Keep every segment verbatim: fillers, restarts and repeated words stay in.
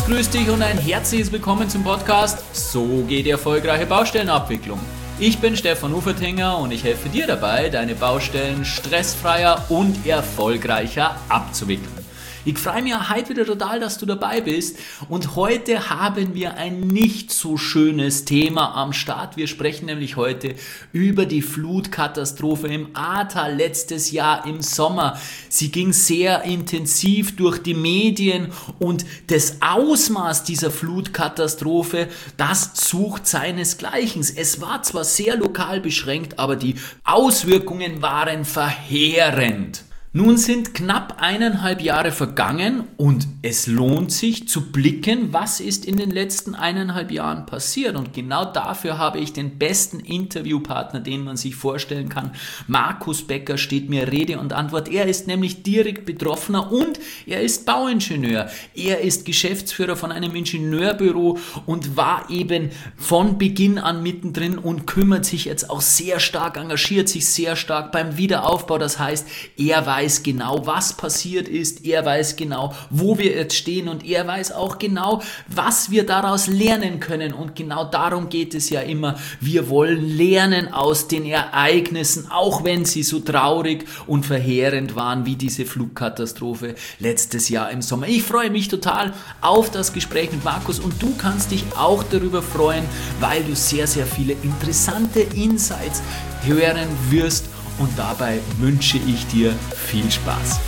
grüß dich und ein herzliches Willkommen zum Podcast So geht die erfolgreiche Baustellenabwicklung. Ich bin Stefan Ufertinger und ich helfe dir dabei, deine Baustellen stressfreier und erfolgreicher abzuwickeln. Ich freue mich heute wieder total, dass du dabei bist, und heute haben wir ein nicht so schönes Thema am Start. Wir sprechen nämlich heute über die Flutkatastrophe im Ahrtal letztes Jahr im Sommer. Sie ging sehr intensiv durch die Medien und das Ausmaß dieser Flutkatastrophe, das sucht seinesgleichen. Es war zwar sehr lokal beschränkt, aber die Auswirkungen waren verheerend. Nun sind knapp eineinhalb Jahre vergangen und es lohnt sich zu blicken, was ist in den letzten eineinhalb Jahren passiert. Und genau dafür habe ich den besten Interviewpartner, den man sich vorstellen kann. Markus Becker steht mir Rede und Antwort. Er ist nämlich direkt Betroffener und er ist Bauingenieur. Er ist Geschäftsführer von einem Ingenieurbüro und war eben von Beginn an mittendrin und kümmert sich jetzt auch sehr stark, engagiert sich sehr stark beim Wiederaufbau. Das heißt, er weiß genau, was passiert ist, er weiß genau, wo wir jetzt stehen und er weiß auch genau, was wir daraus lernen können, und genau darum geht es ja immer. Wir wollen lernen aus den Ereignissen, auch wenn sie so traurig und verheerend waren wie diese Flugkatastrophe letztes Jahr im Sommer. Ich freue mich total auf das Gespräch mit Markus und du kannst dich auch darüber freuen, weil du sehr, sehr viele interessante Insights hören wirst. Und dabei wünsche ich dir viel Spaß.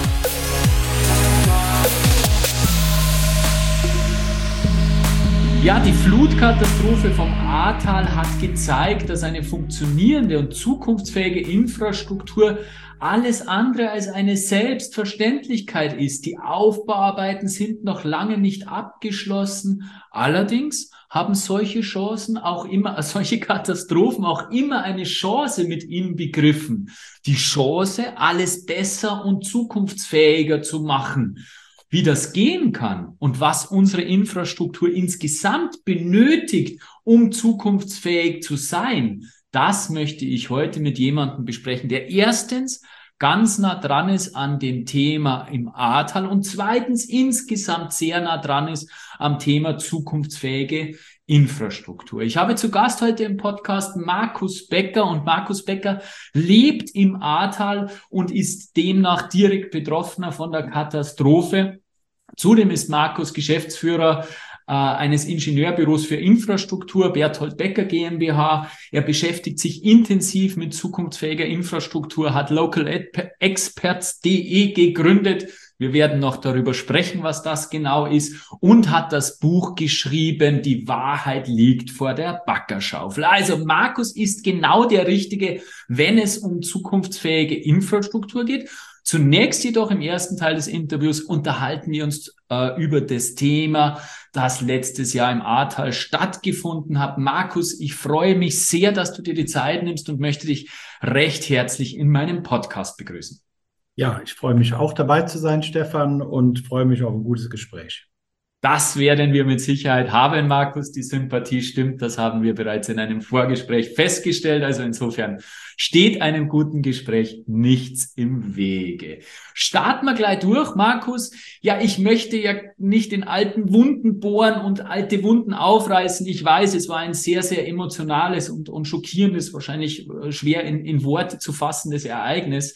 Ja, die Flutkatastrophe vom Ahrtal hat gezeigt, dass eine funktionierende und zukunftsfähige Infrastruktur alles andere als eine Selbstverständlichkeit ist. Die Aufbauarbeiten sind noch lange nicht abgeschlossen. Allerdings haben solche Chancen auch immer, solche Katastrophen auch immer eine Chance mit ihnen begriffen. Die Chance, alles besser und zukunftsfähiger zu machen. Wie das gehen kann und was unsere Infrastruktur insgesamt benötigt, um zukunftsfähig zu sein, das möchte ich heute mit jemandem besprechen, der erstens ganz nah dran ist an dem Thema im Ahrtal und zweitens insgesamt sehr nah dran ist am Thema zukunftsfähige Infrastruktur. Ich habe zu Gast heute im Podcast Markus Becker, und Markus Becker lebt im Ahrtal und ist demnach direkt Betroffener von der Katastrophe. Zudem ist Markus Geschäftsführer äh, eines Ingenieurbüros für Infrastruktur, Berthold Becker GmbH. Er beschäftigt sich intensiv mit zukunftsfähiger Infrastruktur, hat local experts punkt de gegründet. Wir werden noch darüber sprechen, was das genau ist, und hat das Buch geschrieben, Die Wahrheit liegt vor der Baggerschaufel. Also Markus ist genau der Richtige, wenn es um zukunftsfähige Infrastruktur geht. Zunächst jedoch im ersten Teil des Interviews unterhalten wir uns äh, über das Thema, das letztes Jahr im Ahrtal stattgefunden hat. Markus, ich freue mich sehr, dass du dir die Zeit nimmst und möchte dich recht herzlich in meinem Podcast begrüßen. Ja, ich freue mich auch dabei zu sein, Stefan, und freue mich auf ein gutes Gespräch. Das werden wir mit Sicherheit haben, Markus. Die Sympathie stimmt. Das haben wir bereits in einem Vorgespräch festgestellt. Also insofern steht einem guten Gespräch nichts im Wege. Starten wir gleich durch, Markus. Ja, ich möchte ja nicht in alten Wunden bohren und alte Wunden aufreißen. Ich weiß, es war ein sehr, sehr emotionales und, und schockierendes, wahrscheinlich schwer in, in Worte zu fassendes Ereignis.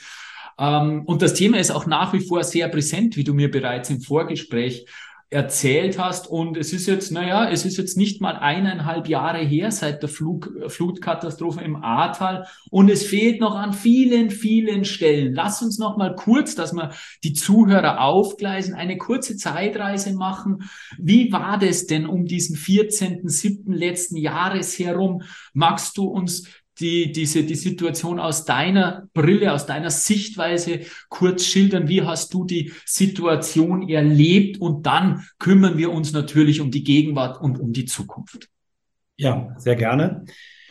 Und das Thema ist auch nach wie vor sehr präsent, wie du mir bereits im Vorgespräch erzählt hast. Und es ist jetzt, naja, es ist jetzt nicht mal eineinhalb Jahre her seit der Flug, Flutkatastrophe im Ahrtal. Und es fehlt noch an vielen, vielen Stellen. Lass uns noch mal kurz, dass wir die Zuhörer aufgleisen, eine kurze Zeitreise machen. Wie war das denn um diesen vierzehnten siebten letzten Jahres herum? Magst du uns die, diese, die Situation aus deiner Brille, aus deiner Sichtweise kurz schildern? Wie hast du die Situation erlebt? Und dann kümmern wir uns natürlich um die Gegenwart und um die Zukunft. Ja, sehr gerne.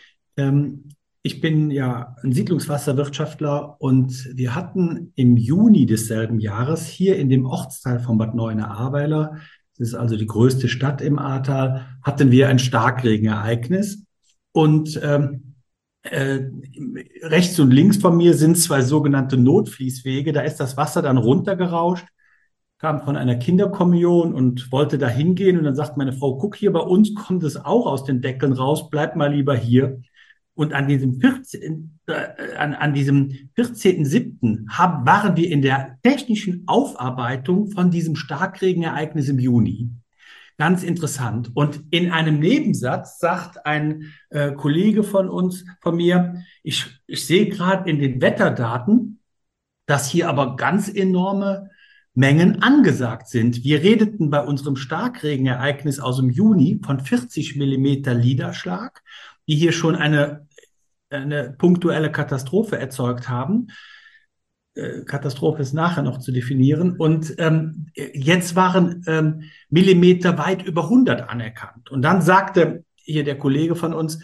Ähm, ich bin ja ein Siedlungswasserwirtschaftler und wir hatten im Juni desselben Jahres hier in dem Ortsteil von Bad Neuenahr-Ahrweiler, das ist also die größte Stadt im Ahrtal, hatten wir ein Starkregenereignis. Und ähm, Äh, rechts und links von mir sind zwei sogenannte Notfließwege. Da ist das Wasser dann runtergerauscht. kam von einer Kinderkommunion und wollte da hingehen. Und dann sagt meine Frau, guck hier, bei uns kommt es auch aus den Deckeln raus, bleib mal lieber hier. Und an diesem vierzehnten Äh, an, an diesem vierzehnten siebten haben, waren wir in der technischen Aufarbeitung von diesem Starkregenereignis im Juni. Ganz interessant. Und in einem Nebensatz sagt ein äh, Kollege von uns, von mir, ich, ich sehe gerade in den Wetterdaten, dass hier aber ganz enorme Mengen angesagt sind. Wir redeten bei unserem Starkregenereignis aus dem Juni von vierzig Millimeter Niederschlag, die hier schon eine, eine punktuelle Katastrophe erzeugt haben. Katastrophe ist nachher noch zu definieren. Und ähm, jetzt waren ähm, Millimeter weit über hundert anerkannt. Und dann sagte hier der Kollege von uns,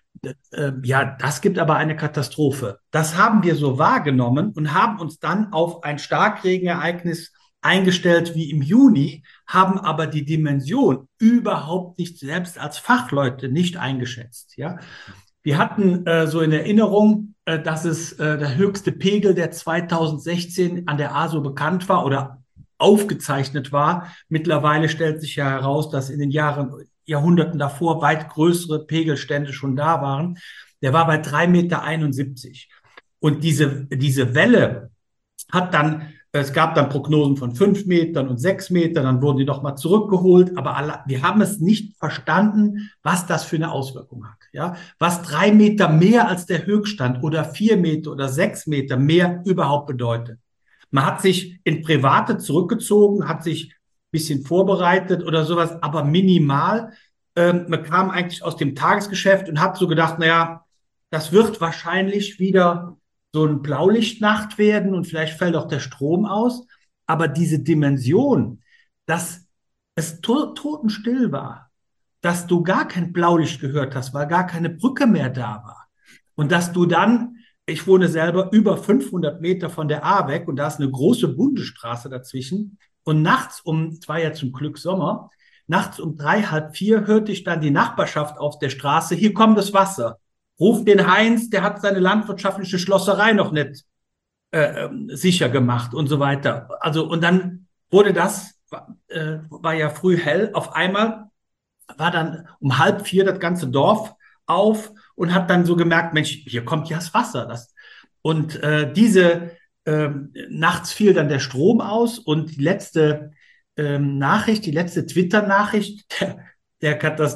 äh, ja, das gibt aber eine Katastrophe. Das haben wir so wahrgenommen und haben uns dann auf ein Starkregenereignis eingestellt wie im Juni, haben aber die Dimension überhaupt nicht, selbst als Fachleute, nicht eingeschätzt. Ja, wir hatten äh, so in Erinnerung, äh, dass es äh, der höchste Pegel, der zweitausendsechzehn an der A S O bekannt war oder aufgezeichnet war. Mittlerweile stellt sich ja heraus, dass in den Jahren, Jahrhunderten davor weit größere Pegelstände schon da waren. Der war bei drei Meter einundsiebzig. Und diese, diese Welle hat dann, es gab dann Prognosen von fünf Metern und sechs Metern, dann wurden die nochmal zurückgeholt, aber alle, wir haben es nicht verstanden, was das für eine Auswirkung hat. Ja, was drei Meter mehr als der Höchststand oder vier Meter oder sechs Meter mehr überhaupt bedeutet. Man hat sich in Private zurückgezogen, hat sich ein bisschen vorbereitet oder sowas, aber minimal. Ähm, man kam eigentlich aus dem Tagesgeschäft und hat so gedacht, naja, das wird wahrscheinlich wieder so ein Blaulichtnacht werden und vielleicht fällt auch der Strom aus. Aber diese Dimension, dass es to- totenstill war, dass du gar kein Blaulicht gehört hast, weil gar keine Brücke mehr da war. Und dass du dann, ich wohne selber über fünfhundert Meter von der A weg und da ist eine große Bundesstraße dazwischen. Und nachts um, es war ja zum Glück Sommer, nachts um drei, halb vier hörte ich dann die Nachbarschaft auf der Straße, hier kommt das Wasser. Ruf den Heinz, der hat seine landwirtschaftliche Schlosserei noch nicht äh, sicher gemacht und so weiter. Also, und dann wurde das, äh, war ja früh hell, auf einmal war dann um halb vier das ganze Dorf auf und hat dann so gemerkt, Mensch, hier kommt ja das Wasser. Das, und äh, diese, äh, nachts fiel dann der Strom aus und die letzte äh, Nachricht, die letzte Twitter-Nachricht der, der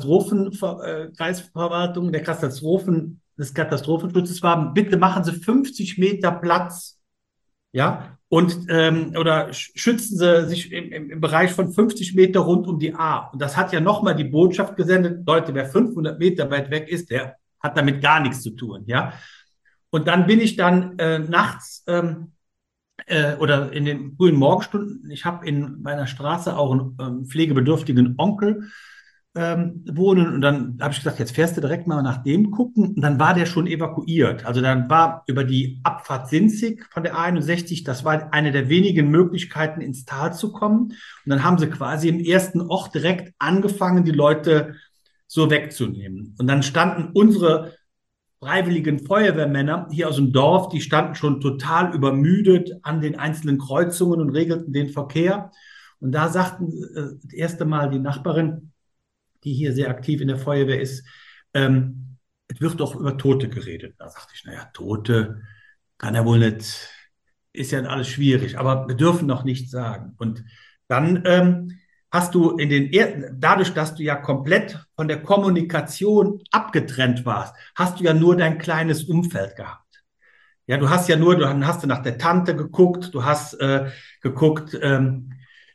Katastrophenkreisverwaltung, der Katastrophen, des Katastrophenschutzes war, bitte machen Sie fünfzig Meter Platz, ja, und ähm, oder schützen Sie sich im, im, im Bereich von fünfzig Meter rund um die A. Und das hat ja nochmal die Botschaft gesendet, Leute, wer fünfhundert Meter weit weg ist, der hat damit gar nichts zu tun, ja. Und dann bin ich dann äh, nachts ähm, äh, oder in den frühen Morgenstunden, ich habe in meiner Straße auch einen ähm, pflegebedürftigen Onkel ähm, wohnen. Und dann habe ich gesagt, jetzt fährst du direkt mal nach dem gucken. Und dann war der schon evakuiert. Also dann war über die Abfahrt Sinzig von der A einundsechzig, das war eine der wenigen Möglichkeiten, ins Tal zu kommen. Und dann haben sie quasi im ersten Ort direkt angefangen, die Leute so wegzunehmen. Und dann standen unsere freiwilligen Feuerwehrmänner hier aus dem Dorf, die standen schon total übermüdet an den einzelnen Kreuzungen und regelten den Verkehr. Und da sagten äh, das erste Mal die Nachbarin, die hier sehr aktiv in der Feuerwehr ist, ähm, es wird doch über Tote geredet. Da sagte ich, naja, Tote kann ja wohl nicht, ist ja alles schwierig, aber wir dürfen noch nichts sagen. Und dann ähm, hast du in den, er dadurch, dass du ja komplett von der Kommunikation abgetrennt warst, hast du ja nur dein kleines Umfeld gehabt. Ja, du hast ja nur, du hast du nach der Tante geguckt, du hast äh, geguckt, ähm,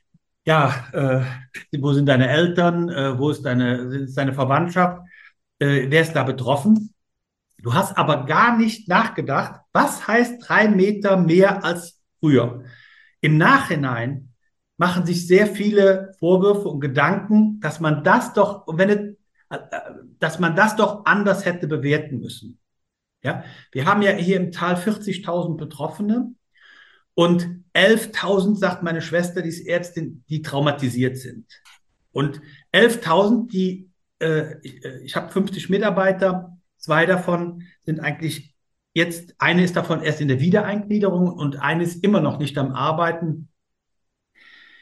ja, äh, wo sind deine Eltern, äh, wo ist deine, ist deine Verwandtschaft, äh, wer ist da betroffen? Du hast aber gar nicht nachgedacht, was heißt drei Meter mehr als früher? Im Nachhinein machen sich sehr viele Vorwürfe und Gedanken, dass man das doch, wenn es, äh, dass man das doch anders hätte bewerten müssen. Ja, wir haben ja hier im Tal vierzigtausend Betroffene. Und elftausend, sagt meine Schwester, die ist Ärztin, die traumatisiert sind. Und elftausend, die, äh, ich, ich habe fünfzig Mitarbeiter, zwei davon sind eigentlich jetzt, eine ist davon erst in der Wiedereingliederung und eine ist immer noch nicht am Arbeiten.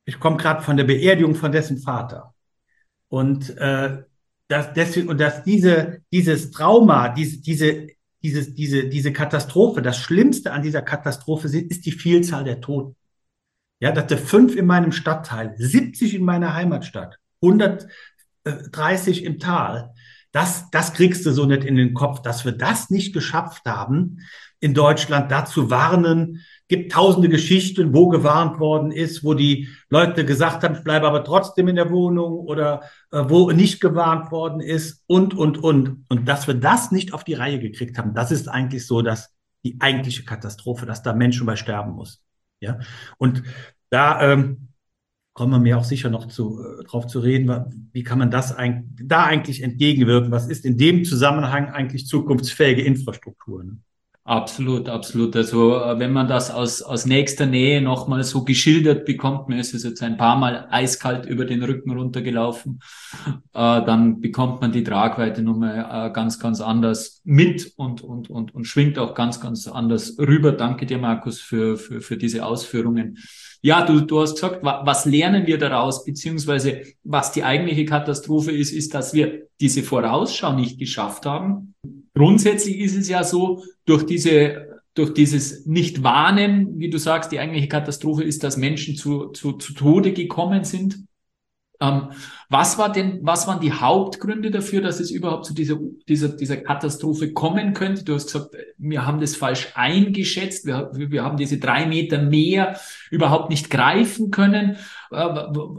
ich komme gerade von der Beerdigung von dessen Vater. Und äh, dass deswegen und dass diese dieses Trauma, diese diese dieses diese diese Katastrophe, das Schlimmste an dieser Katastrophe ist, ist die Vielzahl der Toten. Ja, dass der fünf in meinem Stadtteil, siebzig in meiner Heimatstadt, hundertdreißig im Tal. Das, das kriegst du so nicht in den Kopf, dass wir das nicht geschafft haben, in Deutschland da zu warnen. Gibt tausende Geschichten, wo gewarnt worden ist, wo die Leute gesagt haben, ich bleibe aber trotzdem in der Wohnung oder äh, wo nicht gewarnt worden ist und, und, und. Und dass wir das nicht auf die Reihe gekriegt haben, das ist eigentlich so, dass die eigentliche Katastrophe, dass da Menschen bei sterben muss. Ja, und da ähm, kommen wir mir auch sicher noch zu, äh, drauf zu reden, wie kann man das eigentlich, da eigentlich entgegenwirken? Was ist in dem Zusammenhang eigentlich zukunftsfähige Infrastruktur? Ne? Absolut, absolut. Also äh, wenn man das aus, aus nächster Nähe nochmal so geschildert bekommt, mir ist es jetzt ein paar Mal eiskalt über den Rücken runtergelaufen, äh, dann bekommt man die Tragweite nochmal äh, ganz, ganz anders mit und, und, und, und schwingt auch ganz, ganz anders rüber. Danke dir, Markus, für, für, für diese Ausführungen. Ja, du, du hast gesagt, wa was lernen wir daraus, beziehungsweise was die eigentliche Katastrophe ist, ist, dass wir diese Vorausschau nicht geschafft haben. Grundsätzlich ist es ja so, durch diese, durch dieses Nicht-Warnen, wie du sagst, die eigentliche Katastrophe ist, dass Menschen zu, zu, zu Tode gekommen sind. Ähm, was war denn, was waren die Hauptgründe dafür, dass es überhaupt zu dieser, dieser, dieser Katastrophe kommen könnte? Du hast gesagt, wir haben das falsch eingeschätzt. Wir, wir haben diese drei Meter Meer überhaupt nicht greifen können. Äh,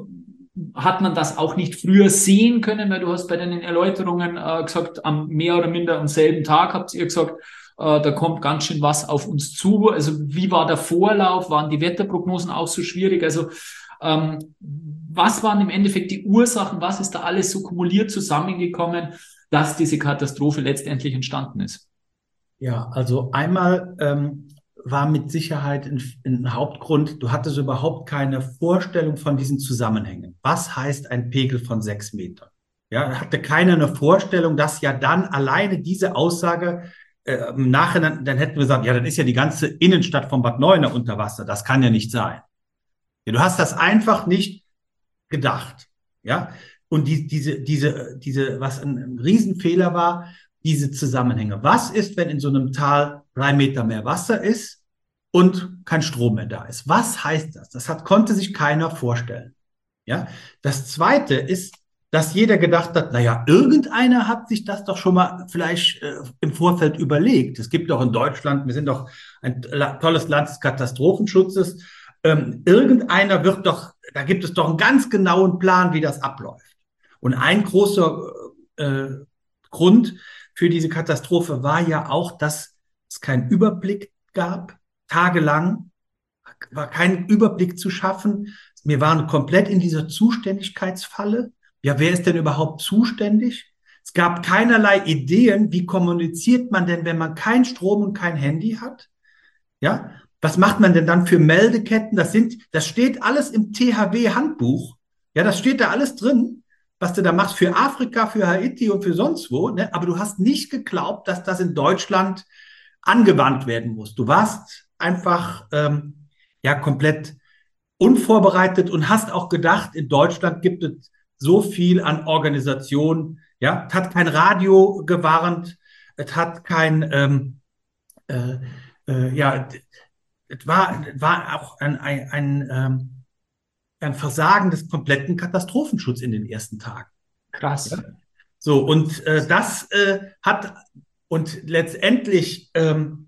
Hat man das auch nicht früher sehen können? Weil du hast bei deinen Erläuterungen äh, gesagt, am mehr oder minder am selben Tag habt ihr gesagt, äh, da kommt ganz schön was auf uns zu. Also wie war der Vorlauf? Waren die Wetterprognosen auch so schwierig? Also ähm, was waren im Endeffekt die Ursachen? Was ist da alles so kumuliert zusammengekommen, dass diese Katastrophe letztendlich entstanden ist? Ja, also einmal ähm, war mit Sicherheit ein, ein Hauptgrund, du hattest überhaupt keine Vorstellung von diesen Zusammenhängen. Was heißt ein Pegel von sechs Metern? Ja, hatte keiner eine Vorstellung, dass ja dann alleine diese Aussage äh, im Nachhinein, dann hätten wir gesagt, ja, dann ist ja die ganze Innenstadt von Bad Neuenahr unter Wasser. Das kann ja nicht sein. Ja, du hast das einfach nicht gedacht. Ja, und die, diese, diese, diese, was ein, ein Riesenfehler war, diese Zusammenhänge. Was ist, wenn in so einem Tal drei Meter mehr Wasser ist und kein Strom mehr da ist? Was heißt das? Das hat, konnte sich keiner vorstellen. Ja, das Zweite ist, dass jeder gedacht hat, naja, irgendeiner hat sich das doch schon mal vielleicht äh, im Vorfeld überlegt. Es gibt doch in Deutschland, wir sind doch ein tolles Land des Katastrophenschutzes. Ähm, irgendeiner wird doch, da gibt es doch einen ganz genauen Plan, wie das abläuft. Und ein großer äh, Grund für diese Katastrophe war ja auch, dass es keinen Überblick gab, tagelang war kein Überblick zu schaffen. Wir waren komplett in dieser Zuständigkeitsfalle. Ja, wer ist denn überhaupt zuständig? Es gab keinerlei Ideen, wie kommuniziert man denn, wenn man keinen Strom und kein Handy hat? Ja, was macht man denn dann für Meldeketten? Das sind, das steht alles im T H W-Handbuch. Ja, das steht da alles drin, was du da machst für Afrika, für Haiti und für sonst wo. Ne? Aber du hast nicht geglaubt, dass das in Deutschland angewandt werden muss. Du warst einfach ähm, ja komplett unvorbereitet und hast auch gedacht, in Deutschland gibt es so viel an Organisationen. Ja, es hat kein Radio gewarnt, es hat kein ähm, äh, äh, ja, es war, war auch ein, ein, ein, ähm, ein Versagen des kompletten Katastrophenschutzes in den ersten Tagen. Krass. Ja? So, und äh, das äh, hat, und letztendlich ähm,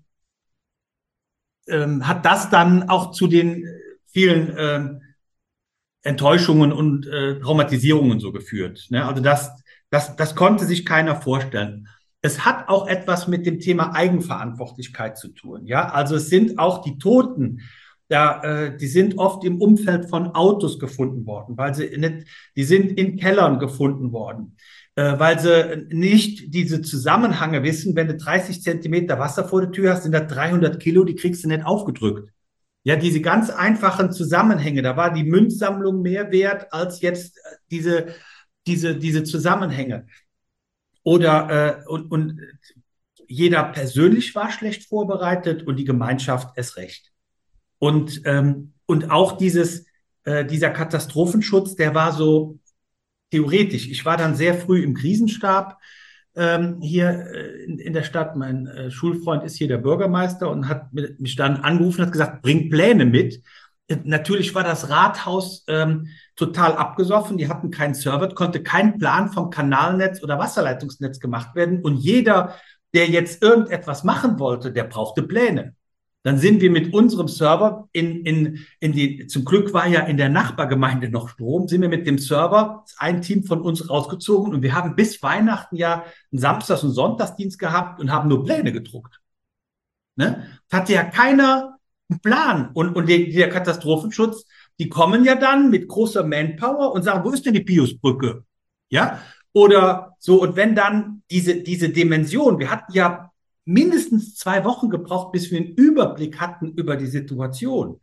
ähm, hat das dann auch zu den vielen ähm, Enttäuschungen und äh, Traumatisierungen so geführt. Ne? Also das, das, das konnte sich keiner vorstellen. Es hat auch etwas mit dem Thema Eigenverantwortlichkeit zu tun. Ja, also es sind auch die Toten, da, äh, die sind oft im Umfeld von Autos gefunden worden, weil sie nicht, die sind in Kellern gefunden worden, äh, weil sie nicht diese Zusammenhänge wissen. Wenn du dreißig Zentimeter Wasser vor der Tür hast, sind das dreihundert Kilo, die kriegst du nicht aufgedrückt. Ja, diese ganz einfachen Zusammenhänge, da war die Münzsammlung mehr wert als jetzt diese, diese, diese Zusammenhänge. Oder äh, und, und jeder persönlich war schlecht vorbereitet und die Gemeinschaft erst recht. Und, ähm, und auch dieses, äh, dieser Katastrophenschutz, der war so theoretisch. Ich war dann sehr früh im Krisenstab ähm, hier äh, in, in der Stadt. Mein äh, Schulfreund ist hier der Bürgermeister und hat mich dann angerufen und hat gesagt, bring Pläne mit. Äh, natürlich war das Rathaus ähm, total abgesoffen. Die hatten keinen Server, konnte kein Plan vom Kanalnetz oder Wasserleitungsnetz gemacht werden. Und jeder, der jetzt irgendetwas machen wollte, der brauchte Pläne. Dann sind wir mit unserem Server in, in, in die, zum Glück war ja in der Nachbargemeinde noch Strom, sind wir mit dem Server, ein Team von uns rausgezogen und wir haben bis Weihnachten ja einen Samstags- und Sonntagsdienst gehabt und haben nur Pläne gedruckt. Ne? Hatte ja keiner einen Plan. Und, und der, der Katastrophenschutz, die kommen ja dann mit großer Manpower und sagen, wo ist denn die Piusbrücke? Ja? Oder so, und wenn dann diese, diese Dimension, wir hatten ja mindestens zwei Wochen gebraucht, bis wir einen Überblick hatten über die Situation.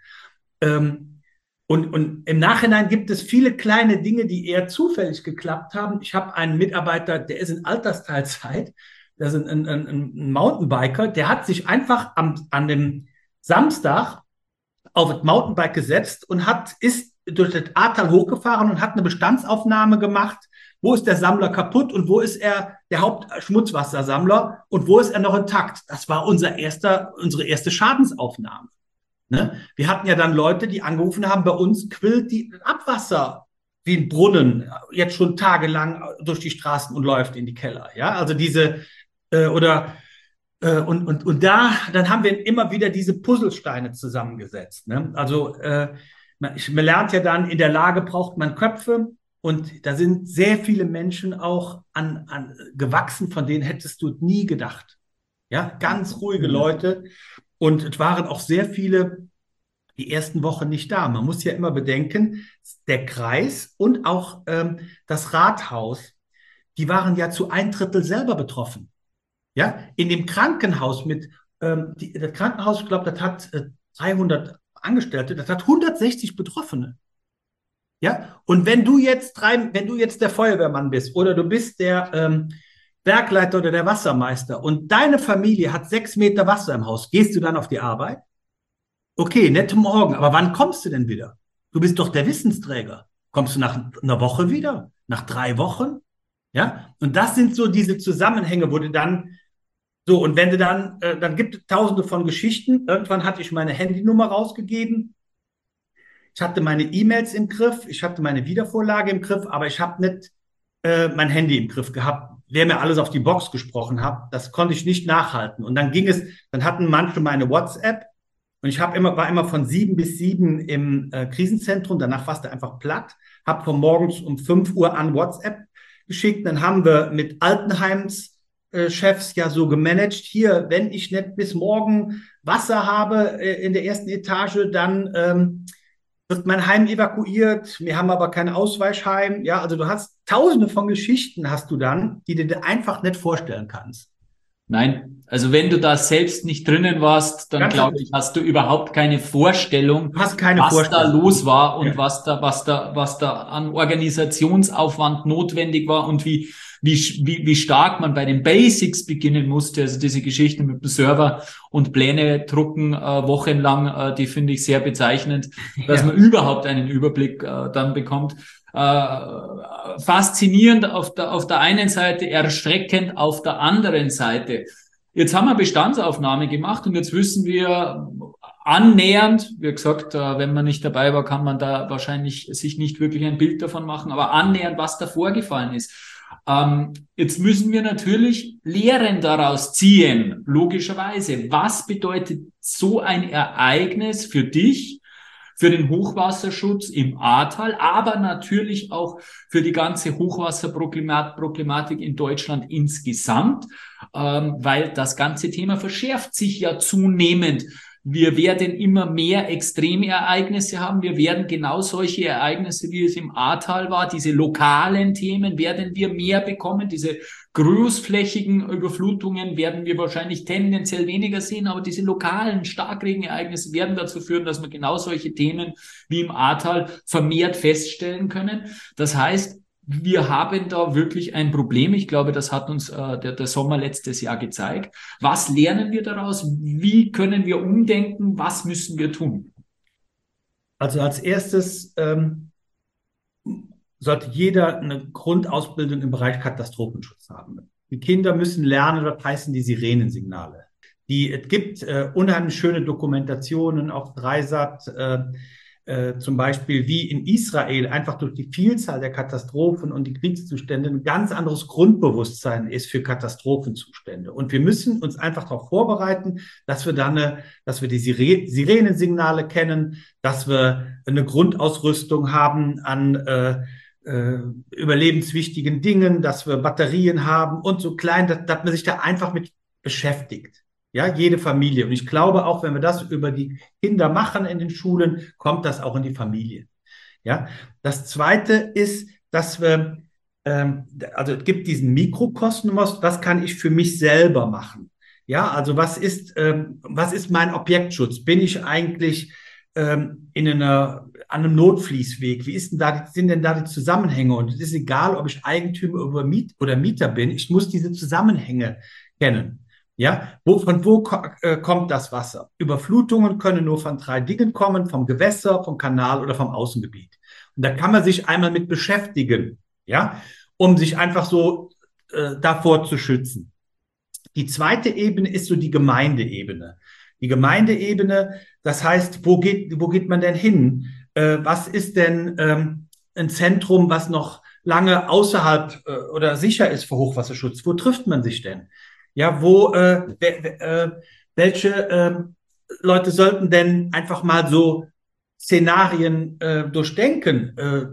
Ähm, und, und im Nachhinein gibt es viele kleine Dinge, die eher zufällig geklappt haben. Ich habe einen Mitarbeiter, der ist in Altersteilzeit, das ist ein, ein, ein Mountainbiker, der hat sich einfach am, an dem Samstag auf das Mountainbike gesetzt und hat, ist durch das Ahrtal hochgefahren und hat eine Bestandsaufnahme gemacht. Wo ist der Sammler kaputt und wo ist er der Hauptschmutzwassersammler und wo ist er noch intakt? Das war unser erster, unsere erste Schadensaufnahme. Ne? Wir hatten ja dann Leute, die angerufen haben, bei uns quillt die Abwasser wie ein Brunnen jetzt schon tagelang durch die Straßen und läuft in die Keller. Ja, also diese äh, oder äh, und und und da dann haben wir immer wieder diese Puzzlesteine zusammengesetzt. Ne? Also äh, man, man lernt ja dann, in der Lage braucht man Köpfe. Und da sind sehr viele Menschen auch an, an gewachsen, von denen hättest du nie gedacht. Ja, ganz ruhige Leute. Und es waren auch sehr viele die ersten Wochen nicht da. Man muss ja immer bedenken, der Kreis und auch ähm, das Rathaus, die waren ja zu ein Drittel selber betroffen. Ja, in dem Krankenhaus mit, ähm, die, das Krankenhaus, ich glaube, das hat äh, dreihundert Angestellte, das hat hundertsechzig Betroffene. Ja, und wenn du jetzt drei, wenn du jetzt der Feuerwehrmann bist oder du bist der ähm, Bergleiter oder der Wassermeister und deine Familie hat sechs Meter Wasser im Haus, gehst du dann auf die Arbeit? Okay, nette Morgen, aber wann kommst du denn wieder? Du bist doch der Wissensträger. Kommst du nach einer Woche wieder? Nach drei Wochen? Ja, und das sind so diese Zusammenhänge, wo du dann so, und wenn du dann, äh, dann gibt es tausende von Geschichten. Irgendwann hatte ich meine Handynummer rausgegeben. Ich hatte meine E-Mails im Griff, ich hatte meine Wiedervorlage im Griff, aber ich habe nicht äh, mein Handy im Griff gehabt. Wer mir alles auf die Box gesprochen hat, das konnte ich nicht nachhalten. Und dann ging es, dann hatten manche meine WhatsApp und ich habe immer, war immer von sieben bis sieben im äh, Krisenzentrum, danach warst du einfach platt, habe von morgens um fünf Uhr an WhatsApp geschickt. Dann haben wir mit Altenheims äh, Chefs ja so gemanagt, hier, wenn ich nicht bis morgen Wasser habe äh, in der ersten Etage, dann ähm, wird mein Heim evakuiert, wir haben aber kein Ausweichheim. Ja, also du hast tausende von Geschichten hast du dann, die du dir einfach nicht vorstellen kannst. Nein, also wenn du da selbst nicht drinnen warst, dann glaube ich, hast du überhaupt keine Vorstellung, du hast keine was Vorstellung. da los war und ja. was da, was da, was da an Organisationsaufwand notwendig war und wie, wie, wie, wie stark man bei den Basics beginnen musste. Also diese Geschichte mit dem Server und Pläne drucken äh, wochenlang, äh, die finde ich sehr bezeichnend, dass ja. man überhaupt einen Überblick äh, dann bekommt. Äh, faszinierend auf der, auf der einen Seite, erschreckend auf der anderen Seite. Jetzt haben wir Bestandsaufnahme gemacht und jetzt wissen wir annähernd, wie gesagt, äh, wenn man nicht dabei war, kann man da wahrscheinlich sich nicht wirklich ein Bild davon machen, aber annähernd, was da vorgefallen ist. Ähm, jetzt müssen wir natürlich Lehren daraus ziehen, logischerweise. Was bedeutet so ein Ereignis für dich, für den Hochwasserschutz im Ahrtal, aber natürlich auch für die ganze Hochwasserproblematik in Deutschland insgesamt, ähm, weil das ganze Thema verschärft sich ja zunehmend. Wir werden immer mehr Extremereignisse haben. Wir werden genau solche Ereignisse, wie es im Ahrtal war, diese lokalen Themen werden wir mehr bekommen. Diese großflächigen Überflutungen werden wir wahrscheinlich tendenziell weniger sehen, aber diese lokalen Starkregenereignisse werden dazu führen, dass wir genau solche Themen wie im Ahrtal vermehrt feststellen können. Das heißt, wir haben da wirklich ein Problem. Ich glaube, das hat uns äh, der, der Sommer letztes Jahr gezeigt. Was lernen wir daraus? Wie können wir umdenken? Was müssen wir tun? Also als erstes ähm, sollte jeder eine Grundausbildung im Bereich Katastrophenschutz haben. Die Kinder müssen lernen, was heißen die Sirenensignale. Die, es gibt äh, unheimlich schöne Dokumentationen auf Dreisat, äh, äh, zum Beispiel wie in Israel einfach durch die Vielzahl der Katastrophen und die Kriegszustände ein ganz anderes Grundbewusstsein ist für Katastrophenzustände. Und wir müssen uns einfach darauf vorbereiten, dass wir dann, eine, dass wir die Sire Sirenensignale kennen, dass wir eine Grundausrüstung haben an äh, äh, überlebenswichtigen Dingen, dass wir Batterien haben und so klein, dass, dass man sich da einfach mit beschäftigt. Ja, jede Familie. Und ich glaube auch, wenn wir das über die Kinder machen in den Schulen, kommt das auch in die Familie. Ja, das Zweite ist, dass wir, ähm, also es gibt diesen Mikrokosmos, was kann ich für mich selber machen? Ja, also was ist, ähm, was ist mein Objektschutz? Bin ich eigentlich ähm, in einer, an einem Notfließweg? Wie ist denn da, sind denn da die Zusammenhänge? Und es ist egal, ob ich Eigentümer oder, Miet oder Mieter bin, ich muss diese Zusammenhänge kennen. Ja, wo, von wo ko äh, kommt das Wasser? Überflutungen können nur von drei Dingen kommen, vom Gewässer, vom Kanal oder vom Außengebiet. Und da kann man sich einmal mit beschäftigen, ja, um sich einfach so äh, davor zu schützen. Die zweite Ebene ist so die Gemeindeebene. Die Gemeindeebene, das heißt, wo geht, wo geht man denn hin? Äh, was ist denn ähm, ein Zentrum, was noch lange außerhalb äh, oder sicher ist für Hochwasserschutz? Wo trifft man sich denn? Ja, wo, äh, äh, welche äh, Leute sollten denn einfach mal so Szenarien äh, durchdenken? Äh,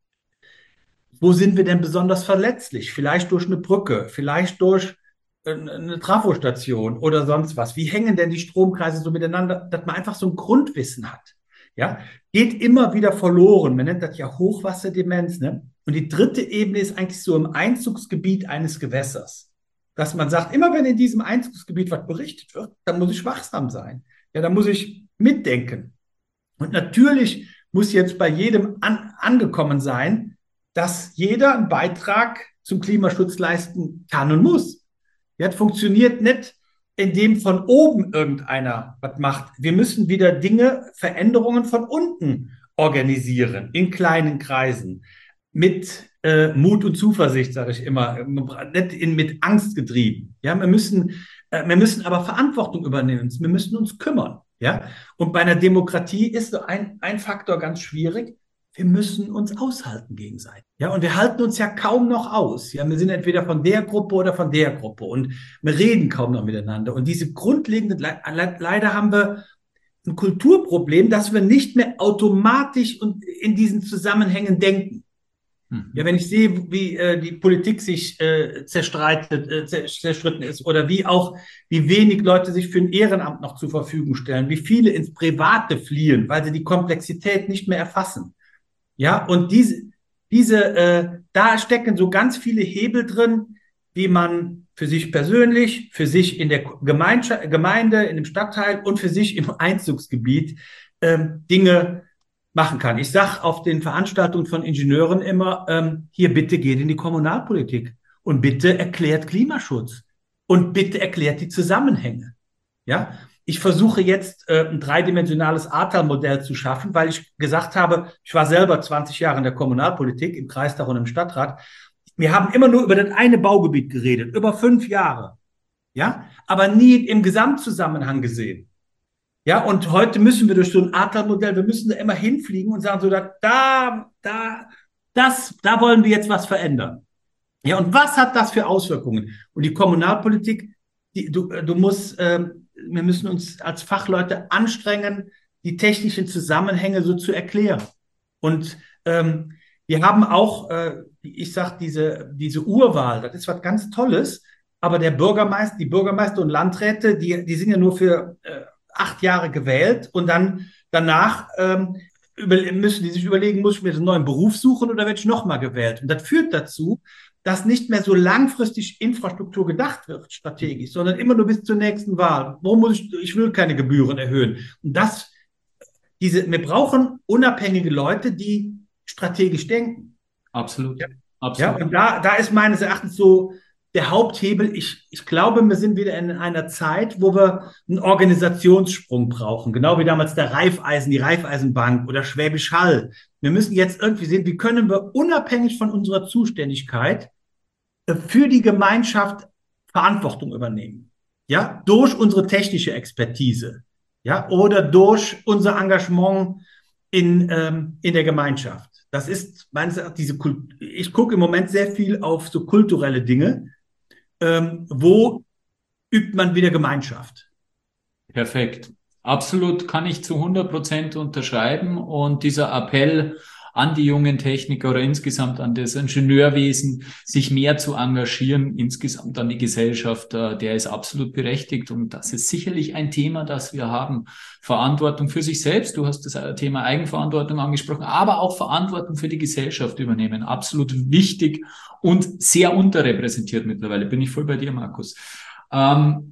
wo sind wir denn besonders verletzlich? Vielleicht durch eine Brücke, vielleicht durch äh, eine Trafostation oder sonst was. Wie hängen denn die Stromkreise so miteinander, dass man einfach so ein Grundwissen hat? Ja, geht immer wieder verloren. Man nennt das ja Hochwasserdemenz, ne? Und die dritte Ebene ist eigentlich so im Einzugsgebiet eines Gewässers. Dass man sagt, immer wenn in diesem Einzugsgebiet was berichtet wird, dann muss ich wachsam sein. Ja, dann muss ich mitdenken. Und natürlich muss jetzt bei jedem an, angekommen sein, dass jeder einen Beitrag zum Klimaschutz leisten kann und muss. Ja, das funktioniert nicht, indem von oben irgendeiner was macht. Wir müssen wieder Dinge, Veränderungen von unten organisieren, in kleinen Kreisen, mit äh, Mut und Zuversicht, sage ich immer, nicht in, mit Angst getrieben. Ja, wir müssen, äh, wir müssen aber Verantwortung übernehmen. Wir müssen uns kümmern. Ja, und bei einer Demokratie ist so ein, ein Faktor ganz schwierig. Wir müssen uns aushalten gegenseitig. Ja, und wir halten uns ja kaum noch aus. Ja, wir sind entweder von der Gruppe oder von der Gruppe und wir reden kaum noch miteinander. Und diese grundlegende, le leider haben wir ein Kulturproblem, dass wir nicht mehr automatisch und in diesen Zusammenhängen denken. Ja, wenn ich sehe, wie äh, die Politik sich äh, zerstreitet, äh, zerstritten ist oder wie auch, wie wenig Leute sich für ein Ehrenamt noch zur Verfügung stellen, wie viele ins Private fliehen, weil sie die Komplexität nicht mehr erfassen. Ja, und diese, diese, äh, da stecken so ganz viele Hebel drin, wie man für sich persönlich, für sich in der Gemeinde, Gemeinde, in dem Stadtteil und für sich im Einzugsgebiet ähm, Dinge machen kann. Ich sage auf den Veranstaltungen von Ingenieuren immer, ähm, hier bitte geht in die Kommunalpolitik und bitte erklärt Klimaschutz und bitte erklärt die Zusammenhänge. Ja, ich versuche jetzt äh, ein dreidimensionales Ahrtal-Modell zu schaffen, weil ich gesagt habe, ich war selber zwanzig Jahre in der Kommunalpolitik, im Kreistag und im Stadtrat. Wir haben immer nur über das eine Baugebiet geredet, über fünf Jahre. Ja, aber nie im Gesamtzusammenhang gesehen. Ja, und heute müssen wir durch so ein Ahrtal-Modell, wir müssen da immer hinfliegen und sagen so, da, da, da, das, da wollen wir jetzt was verändern. Ja, und was hat das für Auswirkungen? Und die Kommunalpolitik, die, du, du musst, äh, wir müssen uns als Fachleute anstrengen, die technischen Zusammenhänge so zu erklären. Und ähm, wir haben auch, äh, ich sag, diese, diese Urwahl, das ist was ganz Tolles, aber der Bürgermeister, die Bürgermeister und Landräte, die, die sind ja nur für äh, acht Jahre gewählt und dann danach ähm, über, müssen die sich überlegen, muss ich mir einen neuen Beruf suchen oder werde ich nochmal gewählt? Und das führt dazu, dass nicht mehr so langfristig Infrastruktur gedacht wird, strategisch, sondern immer nur bis zur nächsten Wahl. Wo muss ich, ich will keine Gebühren erhöhen. Und das, diese, wir brauchen unabhängige Leute, die strategisch denken. Absolut. Ja, Absolut. ja, und da, da ist meines Erachtens so der Haupthebel. Ich, ich glaube, wir sind wieder in einer Zeit, wo wir einen Organisationssprung brauchen. Genau wie damals der Raiffeisen, die Raiffeisenbank oder Schwäbisch Hall. Wir müssen jetzt irgendwie sehen, wie können wir unabhängig von unserer Zuständigkeit äh, für die Gemeinschaft Verantwortung übernehmen. Ja, durch unsere technische Expertise. Ja, oder durch unser Engagement in, ähm, in der Gemeinschaft. Das ist meines Erachtens diese Kult ich gucke im Moment sehr viel auf so kulturelle Dinge. Ähm, wo übt man wieder Gemeinschaft? Perfekt. Absolut kann ich zu hundert Prozent unterschreiben. Und dieser Appell an die jungen Techniker oder insgesamt an das Ingenieurwesen, sich mehr zu engagieren, insgesamt an die Gesellschaft, äh, der ist absolut berechtigt. Und das ist sicherlich ein Thema, das wir haben. Verantwortung für sich selbst. Du hast das Thema Eigenverantwortung angesprochen, aber auch Verantwortung für die Gesellschaft übernehmen. Absolut wichtig und sehr unterrepräsentiert mittlerweile. Bin ich voll bei dir, Markus. Ähm,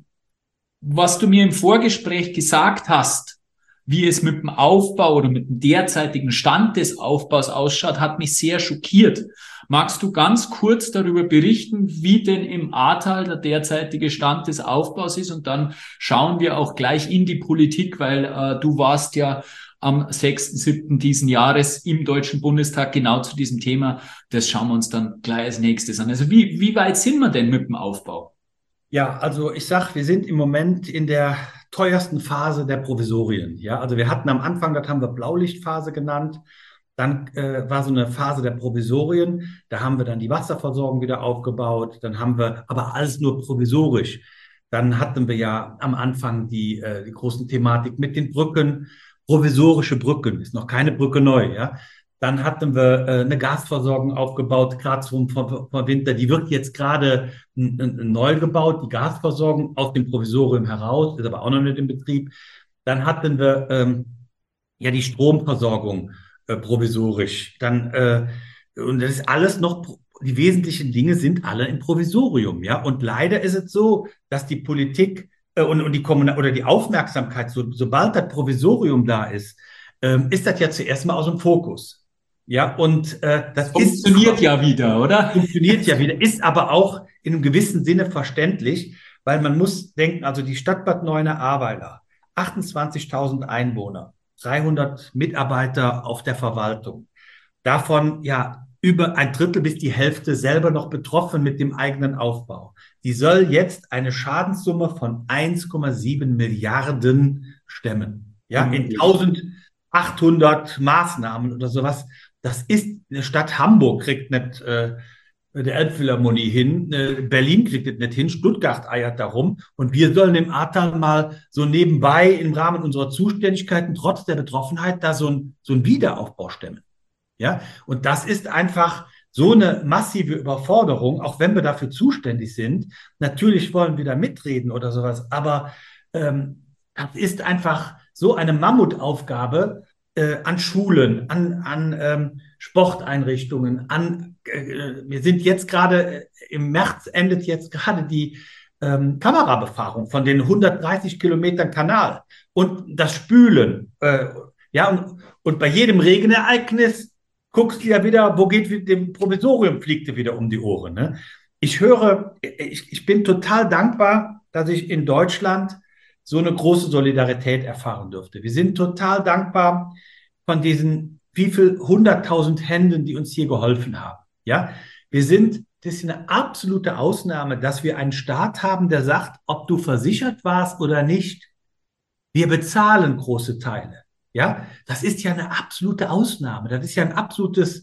was du mir im Vorgespräch gesagt hast, wie es mit dem Aufbau oder mit dem derzeitigen Stand des Aufbaus ausschaut, hat mich sehr schockiert. Magst du ganz kurz darüber berichten, wie denn im Ahrtal der derzeitige Stand des Aufbaus ist? Und dann schauen wir auch gleich in die Politik, weil äh, du warst ja am sechsten siebten diesen Jahres im Deutschen Bundestag genau zu diesem Thema. Das schauen wir uns dann gleich als nächstes an. Also wie, wie weit sind wir denn mit dem Aufbau? Ja, also ich sag, wir sind im Moment in der teuersten Phase der Provisorien. Ja, also wir hatten am Anfang, das haben wir Blaulichtphase genannt. Dann äh, war so eine Phase der Provisorien. Da haben wir dann die Wasserversorgung wieder aufgebaut. Dann haben wir aber alles nur provisorisch. Dann hatten wir ja am Anfang die, äh, die großen Thematik mit den Brücken. Provisorische Brücken, ist noch keine Brücke neu, ja. Dann hatten wir äh, eine Gasversorgung aufgebaut, gerade zum vom, vom Winter. Die wird jetzt gerade n, n, neu gebaut, die Gasversorgung aus dem Provisorium heraus, ist aber auch noch nicht in Betrieb. Dann hatten wir ähm, ja die Stromversorgung äh, provisorisch. Dann äh, und das ist alles noch, die wesentlichen Dinge sind alle im Provisorium, ja. Und leider ist es so, dass die Politik äh, und, und die Kommunal oder die Aufmerksamkeit, so, sobald das Provisorium da ist, ähm, ist das ja zuerst mal aus dem Fokus. Ja, und äh, das funktioniert ist, ja wieder, oder? Funktioniert ja wieder, ist aber auch in einem gewissen Sinne verständlich, weil man muss denken, also die Stadt Bad Neuenahr-Ahrweiler, achtundzwanzigtausend Einwohner, dreihundert Mitarbeiter auf der Verwaltung, davon ja über ein Drittel bis die Hälfte selber noch betroffen mit dem eigenen Aufbau. Die soll jetzt eine Schadenssumme von eins Komma sieben Milliarden stemmen. Ja, in eintausendachthundert Maßnahmen oder sowas. Das ist, eine Stadt Hamburg kriegt nicht äh, der Elbphilharmonie hin, äh, Berlin kriegt es nicht hin, Stuttgart eiert darum. Und wir sollen im Ahrtal mal so nebenbei im Rahmen unserer Zuständigkeiten trotz der Betroffenheit da so ein, so ein Wiederaufbau stemmen. Ja, und das ist einfach so eine massive Überforderung, auch wenn wir dafür zuständig sind. Natürlich wollen wir da mitreden oder sowas, aber ähm, das ist einfach so eine Mammutaufgabe, äh, an Schulen, an, an ähm, Sporteinrichtungen, an, äh, wir sind jetzt gerade, äh, im März endet jetzt gerade die ähm, Kamerabefahrung von den hundertdreißig Kilometern Kanal und das Spülen. Äh, ja, und, und bei jedem Regenereignis guckst du ja wieder, wo geht mit dem Provisorium, fliegt dir wieder um die Ohren. Ne? Ich höre, ich, ich bin total dankbar, dass ich in Deutschland so eine große Solidarität erfahren durfte. Wir sind total dankbar von diesen wie viel hunderttausend Händen, die uns hier geholfen haben. Ja, wir sind, das ist eine absolute Ausnahme, dass wir einen Staat haben, der sagt, ob du versichert warst oder nicht, wir bezahlen große Teile. Ja, das ist ja eine absolute Ausnahme. Das ist ja ein absolutes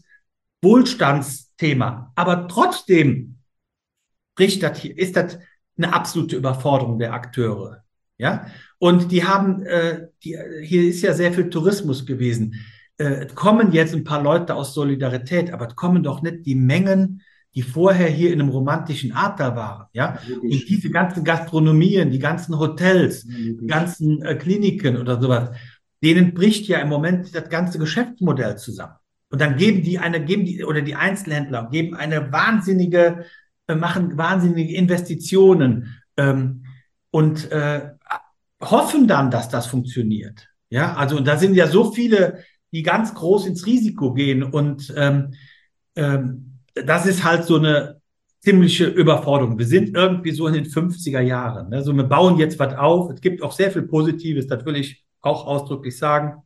Wohlstandsthema. Aber trotzdem bricht das hier, ist das eine absolute Überforderung der Akteure. Ja, und die haben, äh, die, hier ist ja sehr viel Tourismus gewesen. Äh, kommen jetzt ein paar Leute aus Solidarität, aber es kommen doch nicht die Mengen, die vorher hier in einem romantischen Ahrtal waren. Ja, und diese ganzen Gastronomien, die ganzen Hotels, die ganzen äh, Kliniken oder sowas, denen bricht ja im Moment das ganze Geschäftsmodell zusammen. Und dann geben die eine, geben die, oder die Einzelhändler geben eine wahnsinnige, äh, machen wahnsinnige Investitionen, ähm, und äh, hoffen dann, dass das funktioniert. Ja, also da sind ja so viele, die ganz groß ins Risiko gehen und ähm, ähm, das ist halt so eine ziemliche Überforderung. Wir sind irgendwie so in den fünfziger Jahren. Ne? So, wir bauen jetzt was auf. Es gibt auch sehr viel Positives, das will ich auch ausdrücklich sagen.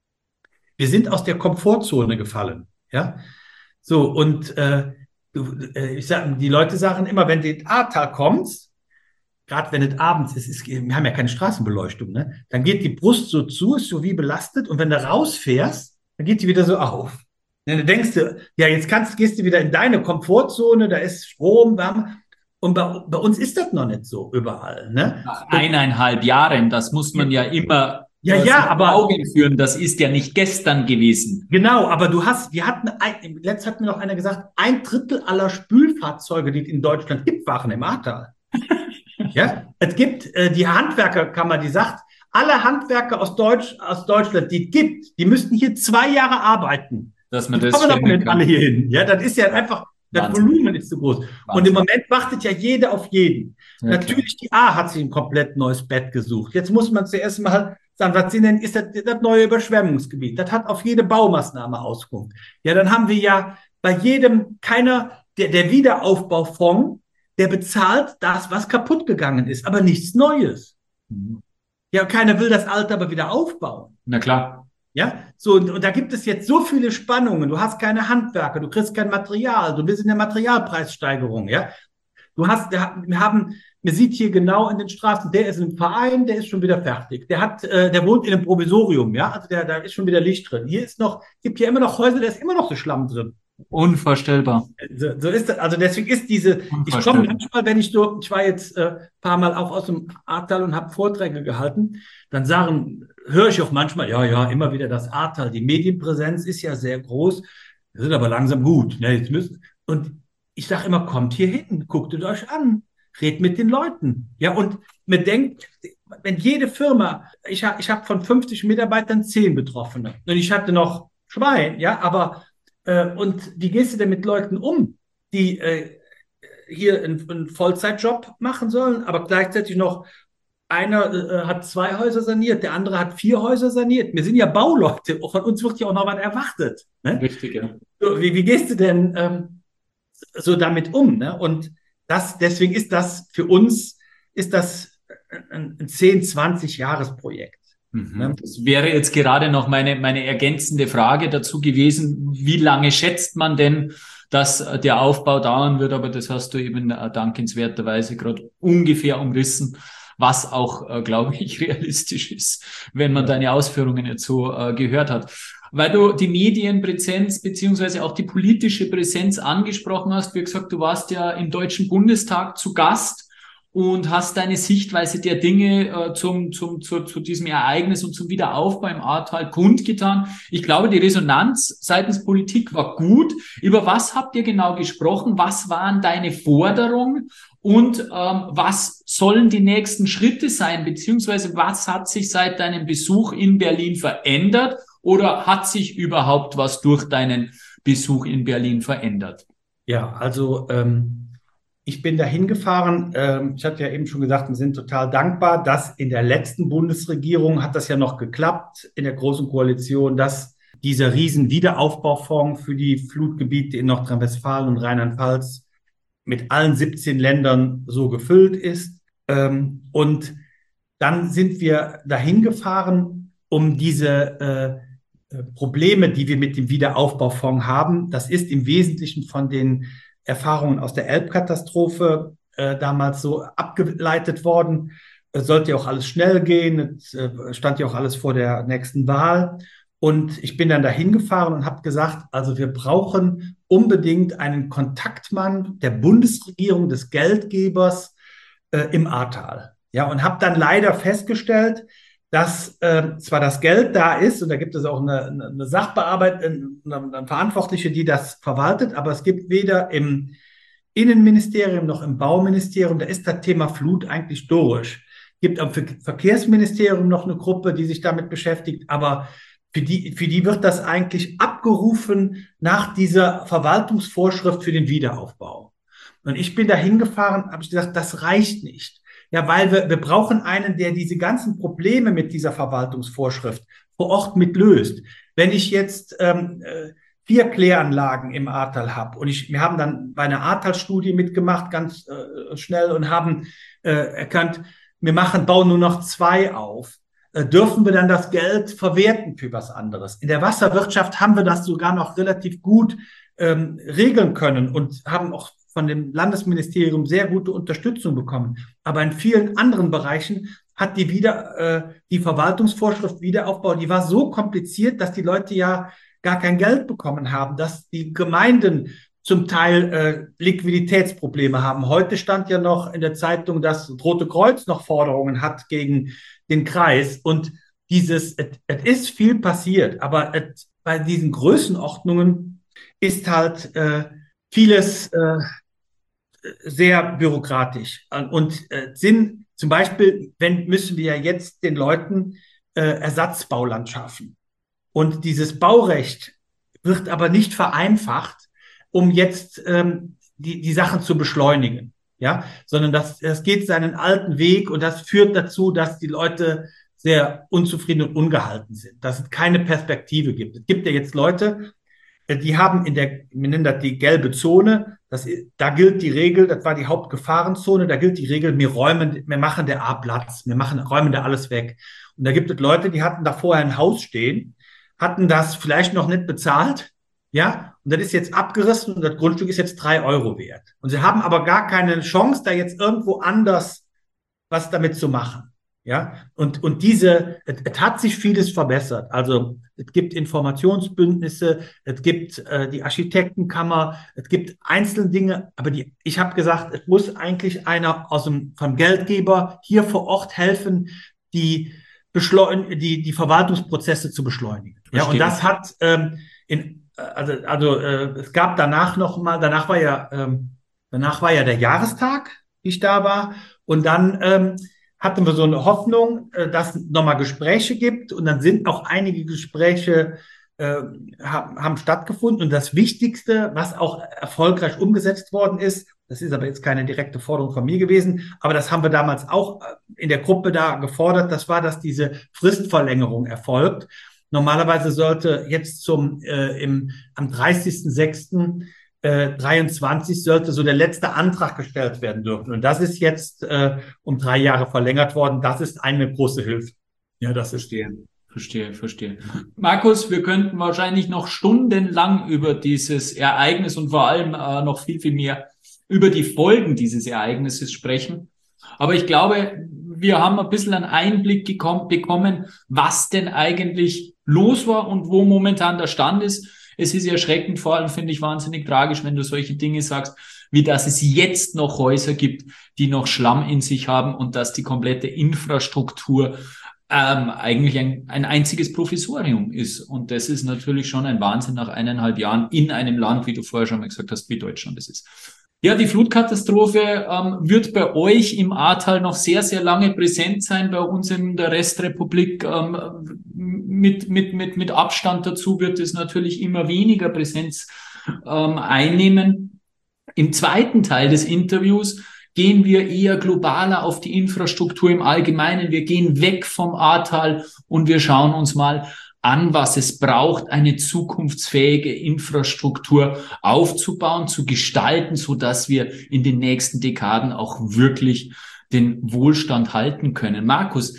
Wir sind aus der Komfortzone gefallen. Ja, so und äh, du, äh, ich sag, die Leute sagen immer, wenn du in Ahrtal kommst, gerade wenn es abends ist, ist, wir haben ja keine Straßenbeleuchtung, ne? Dann geht die Brust so zu, ist so wie belastet und wenn du rausfährst, dann geht die wieder so auf. Dann denkst du, ja, jetzt kannst, gehst du wieder in deine Komfortzone, da ist Strom, warm. Und bei, bei uns ist das noch nicht so überall. Ne? Nach eineinhalb Jahren, das muss man ja immer ja, äh, ja, vor aber Augen führen, das ist ja nicht gestern gewesen. genau, aber du hast, wir hatten, ein, letzt hat mir noch einer gesagt, ein Drittel aller Spülfahrzeuge, die es in Deutschland gibt, waren im Ahrtal. Ja, es gibt äh, die Handwerkerkammer, die sagt, alle Handwerker aus, Deutsch, aus Deutschland, die es gibt, die müssten hier zwei Jahre arbeiten. Dass man Die das kommen doch nicht kann. alle hier hin. Ja, das ist ja einfach, das Wahnsinn. Volumen ist zu groß. Wahnsinn. Und im Moment wartet ja jeder auf jeden. Ja, natürlich, die A hat sich ein komplett neues Bett gesucht. Jetzt muss man zuerst mal sagen, was sind denn, ist das, das neue Überschwemmungsgebiet? Das hat auf jede Baumaßnahme Auskunft. Ja, dann haben wir ja bei jedem keiner, der, der Wiederaufbaufonds, der bezahlt das, was kaputt gegangen ist, aber nichts Neues. Mhm. Ja, keiner will das Alte aber wieder aufbauen. Na klar. Ja, so, und, und da gibt es jetzt so viele Spannungen. Du hast keine Handwerker, du kriegst kein Material, du bist in der Materialpreissteigerung, ja. Du hast, wir haben, man sieht hier genau in den Straßen, der ist im Verein, der ist schon wieder fertig. Der hat, äh, der wohnt in einem Provisorium, ja, also der, da ist schon wieder Licht drin. Hier ist noch, gibt hier immer noch Häuser, da ist immer noch so Schlamm drin. Unvorstellbar. So, so ist das. Also deswegen ist diese, ich komme manchmal, wenn ich so, ich war jetzt äh, ein paar Mal auch aus dem Ahrtal und habe Vorträge gehalten, dann sagen, höre ich auch manchmal, ja, ja, immer wieder das Ahrtal, die Medienpräsenz ist ja sehr groß, wir sind aber langsam gut. Ne, jetzt müssen, und ich sage immer, kommt hier hin, guckt es euch an, redet mit den Leuten. Ja, und man denkt, wenn jede Firma, ich habe ich hab von fünfzig Mitarbeitern zehn Betroffene und ich hatte noch zwei, ja, aber und wie gehst du denn mit Leuten um, die äh, hier einen, einen Vollzeitjob machen sollen, aber gleichzeitig noch einer äh, hat zwei Häuser saniert, der andere hat vier Häuser saniert. Wir sind ja Bauleute, von uns wird ja auch noch was erwartet. Ne? Richtig, ja. So, wie, wie gehst du denn ähm, so damit um? Ne? Und das, deswegen ist das für uns, ist das ein, ein zehn, zwanzig Jahresprojekt. Mhm. Das wäre jetzt gerade noch meine, meine ergänzende Frage dazu gewesen. Wie lange schätzt man denn, dass der Aufbau dauern wird? Aber das hast du eben dankenswerterweise gerade ungefähr umrissen, was auch, äh, glaube ich, realistisch ist, wenn man deine Ausführungen jetzt so äh, gehört hat. Weil du die Medienpräsenz beziehungsweise auch die politische Präsenz angesprochen hast. Wie gesagt, du warst ja im Deutschen Bundestag zu Gast und hast deine Sichtweise der Dinge äh, zum, zum, zu, zu diesem Ereignis und zum Wiederaufbau im Ahrtal kundgetan. Ich glaube, die Resonanz seitens Politik war gut. Über was habt ihr genau gesprochen? Was waren deine Forderungen? Und ähm, was sollen die nächsten Schritte sein? Beziehungsweise was hat sich seit deinem Besuch in Berlin verändert? Oder hat sich überhaupt was durch deinen Besuch in Berlin verändert? Ja, also ähm ich bin dahin gefahren. Ähm, ich hatte ja eben schon gesagt, wir sind total dankbar, dass in der letzten Bundesregierung hat das ja noch geklappt, in der Großen Koalition, dass dieser riesen Wiederaufbaufonds für die Flutgebiete in Nordrhein-Westfalen und Rheinland-Pfalz mit allen siebzehn Ländern so gefüllt ist. Ähm, und dann sind wir dahin gefahren, um diese äh, Probleme, die wir mit dem Wiederaufbaufonds haben, das ist im Wesentlichen von den Erfahrungen aus der Elbkatastrophe äh, damals so abgeleitet worden. Es sollte ja auch alles schnell gehen. Es äh, stand ja auch alles vor der nächsten Wahl. Und ich bin dann dahin gefahren und habe gesagt, also wir brauchen unbedingt einen Kontaktmann der Bundesregierung, des Geldgebers äh, im Ahrtal. Ja, und habe dann leider festgestellt, dass äh, zwar das Geld da ist und da gibt es auch eine, eine Sachbearbeiterin, eine, eine Verantwortliche, die das verwaltet, aber es gibt weder im Innenministerium noch im Bauministerium, da ist das Thema Flut eigentlich durch. Es gibt am Verkehrsministerium noch eine Gruppe, die sich damit beschäftigt, aber für die, für die wird das eigentlich abgerufen nach dieser Verwaltungsvorschrift für den Wiederaufbau. Und ich bin da hingefahren, habe ich gesagt, das reicht nicht. Ja, weil wir, wir brauchen einen, der diese ganzen Probleme mit dieser Verwaltungsvorschrift vor Ort mit löst. Wenn ich jetzt ähm, vier Kläranlagen im Ahrtal habe und ich, wir haben dann bei einer Ahrtal-Studie mitgemacht, ganz äh, schnell und haben äh, erkannt, wir machen, bauen nur noch zwei auf, äh, dürfen wir dann das Geld verwerten für was anderes? In der Wasserwirtschaft haben wir das sogar noch relativ gut ähm, regeln können und haben auch von dem Landesministerium sehr gute Unterstützung bekommen. Aber in vielen anderen Bereichen hat die wieder äh, die Verwaltungsvorschrift Wiederaufbau, die war so kompliziert, dass die Leute ja gar kein Geld bekommen haben, dass die Gemeinden zum Teil äh, Liquiditätsprobleme haben. Heute stand ja noch in der Zeitung, dass Rote Kreuz noch Forderungen hat gegen den Kreis. Und dieses, es ist viel passiert, aber et, bei diesen Größenordnungen ist halt äh, vieles äh, sehr bürokratisch. Und äh, sind zum Beispiel, wenn müssen wir ja jetzt den Leuten äh, Ersatzbauland schaffen. Und dieses Baurecht wird aber nicht vereinfacht, um jetzt ähm, die, die Sachen zu beschleunigen, ja, sondern das, das geht seinen alten Weg und das führt dazu, dass die Leute sehr unzufrieden und ungehalten sind, dass es keine Perspektive gibt. Es gibt ja jetzt Leute, die haben in der, wir nennen das die gelbe Zone, das, da gilt die Regel, das war die Hauptgefahrenzone, da gilt die Regel, wir räumen, wir machen der A Platz, wir machen, räumen da alles weg. Und da gibt es Leute, die hatten da vorher ein Haus stehen, hatten das vielleicht noch nicht bezahlt, ja, und das ist jetzt abgerissen und das Grundstück ist jetzt drei Euro wert. Und sie haben aber gar keine Chance, da jetzt irgendwo anders was damit zu machen, ja. Und, und diese, es, es hat sich vieles verbessert. Also, es gibt Informationsbündnisse, es gibt äh, die Architektenkammer, es gibt einzelne Dinge, aber die, ich habe gesagt, es muss eigentlich einer aus dem, vom Geldgeber hier vor Ort helfen, die Beschleun die, die Verwaltungsprozesse zu beschleunigen. Ja, und das hat ähm, in, also, also äh, es gab danach noch mal, danach war ja, ähm, danach war ja der Jahrestag, wie ich da war, und dann ähm, hatten wir so eine Hoffnung, äh, dass es nochmal Gespräche gibt, und dann sind auch einige Gespräche äh, haben, haben stattgefunden. Und das Wichtigste, was auch erfolgreich umgesetzt worden ist, das ist aber jetzt keine direkte Forderung von mir gewesen, aber das haben wir damals auch in der Gruppe da gefordert, das war, dass diese Fristverlängerung erfolgt. Normalerweise sollte jetzt zum äh, im, am dreißigsten sechsten dreiundzwanzig sollte so der letzte Antrag gestellt werden dürfen. Und das ist jetzt äh, um drei Jahre verlängert worden. Das ist eine große Hilfe. Ja, das ist Verstehe, verstehe, verstehe. Markus, wir könnten wahrscheinlich noch stundenlang über dieses Ereignis und vor allem äh, noch viel, viel mehr über die Folgen dieses Ereignisses sprechen. Aber ich glaube, wir haben ein bisschen einen Einblick gekommen, bekommen, was denn eigentlich los war und wo momentan der Stand ist. Es ist erschreckend, vor allem finde ich wahnsinnig tragisch, wenn du solche Dinge sagst, wie dass es jetzt noch Häuser gibt, die noch Schlamm in sich haben und dass die komplette Infrastruktur ähm, eigentlich ein, ein einziges Provisorium ist. Und das ist natürlich schon ein Wahnsinn nach eineinhalb Jahren in einem Land, wie du vorher schon mal gesagt hast, wie Deutschland es ist. Ja, die Flutkatastrophe ähm, wird bei euch im Ahrtal noch sehr, sehr lange präsent sein. Bei uns in der Restrepublik ähm, mit, mit, mit, mit Abstand dazu wird es natürlich immer weniger Präsenz ähm, einnehmen. Im zweiten Teil des Interviews gehen wir eher globaler auf die Infrastruktur im Allgemeinen. Wir gehen weg vom Ahrtal und wir schauen uns mal an, was es braucht, eine zukunftsfähige Infrastruktur aufzubauen, zu gestalten, so dass wir in den nächsten Dekaden auch wirklich den Wohlstand halten können. Markus,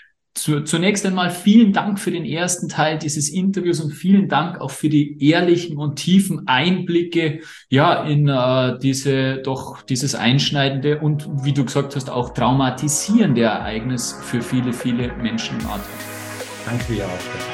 zu, zunächst einmal vielen Dank für den ersten Teil dieses Interviews und vielen Dank auch für die ehrlichen und tiefen Einblicke, ja, in äh, diese, doch dieses einschneidende und, wie du gesagt hast, auch traumatisierende Ereignis für viele, viele Menschen im Ahrtal. Danke für Ihre Aufmerksamkeit.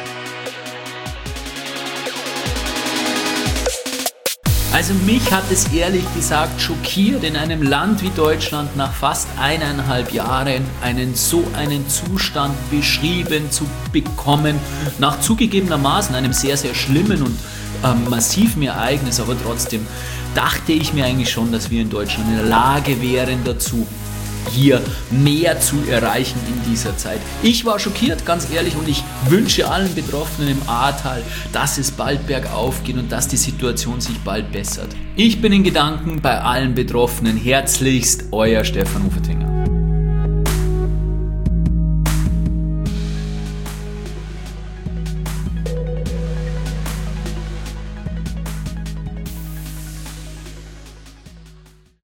Also mich hat es ehrlich gesagt schockiert, in einem Land wie Deutschland nach fast eineinhalb Jahren einen so einen Zustand beschrieben zu bekommen, nach zugegebenermaßen einem sehr, sehr schlimmen und ähm, massiven Ereignis, aber trotzdem dachte ich mir eigentlich schon, dass wir in Deutschland in der Lage wären dazu, hier mehr zu erreichen in dieser Zeit. Ich war schockiert, ganz ehrlich, und ich wünsche allen Betroffenen im Ahrtal, dass es bald bergauf geht und dass die Situation sich bald bessert. Ich bin in Gedanken bei allen Betroffenen. Herzlichst, euer Stefan Uferting.